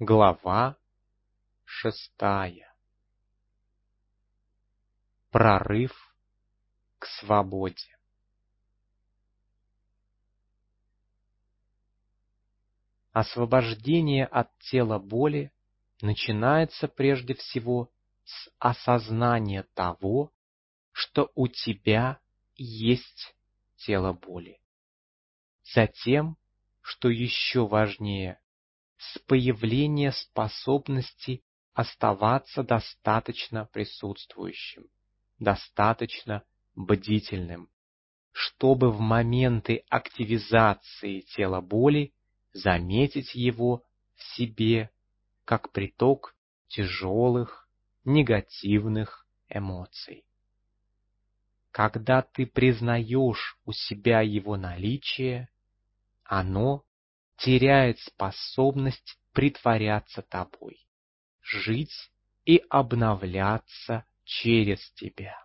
Глава 6. Прорыв к свободе. Освобождение от тела боли начинается прежде всего с осознания того, что у тебя есть тело боли. Затем, что еще важнее, с появления способности оставаться достаточно присутствующим, достаточно бдительным, чтобы в моменты активизации тела боли заметить его в себе как приток тяжелых, негативных эмоций. Когда ты признаешь у себя его наличие, оно теряет способность притворяться тобой, жить и обновляться через тебя.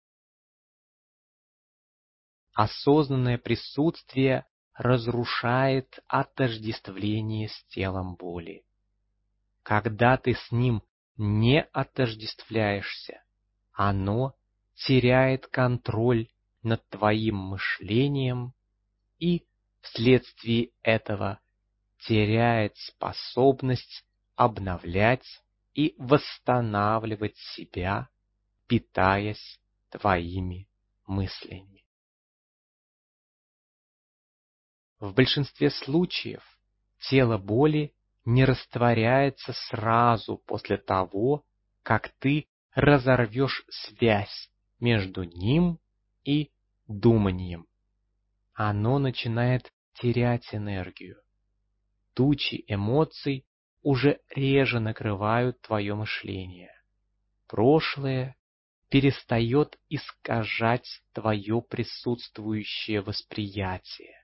Осознанное присутствие разрушает отождествление с телом боли. Когда ты с ним не отождествляешься, оно теряет контроль над твоим мышлением и вследствие этого теряет способность обновлять и восстанавливать себя, питаясь твоими мыслями. В большинстве случаев тело боли не растворяется сразу после того, как ты разорвешь связь между ним и думанием. Оно начинает терять энергию. Тучи эмоций уже реже накрывают твое мышление. Прошлое перестает искажать твое присутствующее восприятие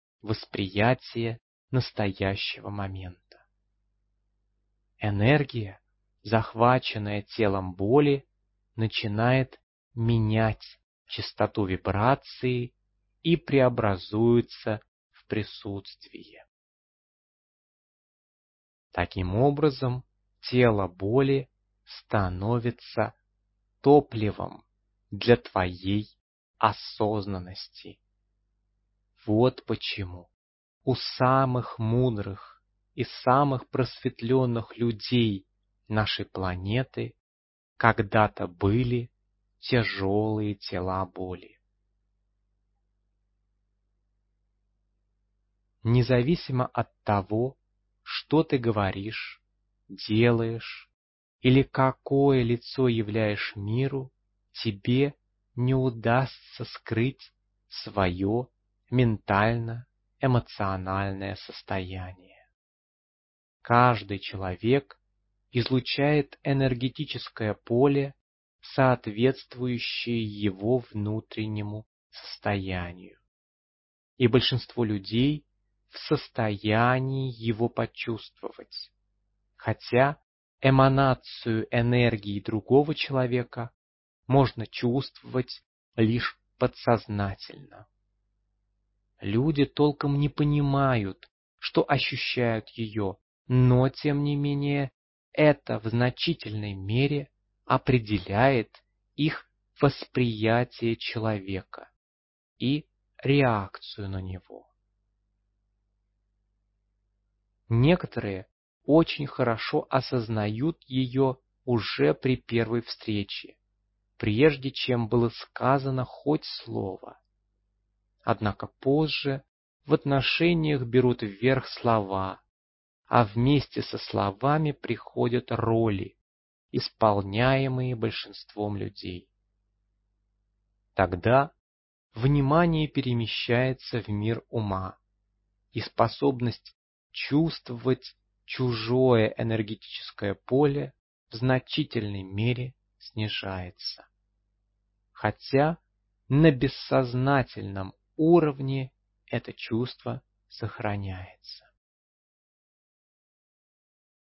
настоящего момента. Энергия, захваченная телом боли, начинает менять частоту вибрации и преобразуется в присутствие. Таким образом, тело боли становится топливом для твоей осознанности. Вот почему у самых мудрых и самых просветленных людей нашей планеты когда-то были тяжелые тела боли. Независимо от того, что ты говоришь, делаешь или какое лицо являешь миру, тебе не удастся скрыть свое ментально-эмоциональное состояние. Каждый человек излучает энергетическое поле, соответствующее его внутреннему состоянию. И большинство людей в состоянии его почувствовать, хотя эманацию энергии другого человека можно чувствовать лишь подсознательно. Люди толком не понимают, что ощущают ее, но, тем не менее, это в значительной мере определяет их восприятие человека и реакцию на него. Некоторые очень хорошо осознают ее уже при первой встрече, прежде чем было сказано хоть слово. Однако позже в отношениях берут вверх слова, а вместе со словами приходят роли, исполняемые большинством людей. Тогда внимание перемещается в мир ума, и способность чувствовать чужое энергетическое поле в значительной мере снижается. Хотя на бессознательном уровне это чувство сохраняется.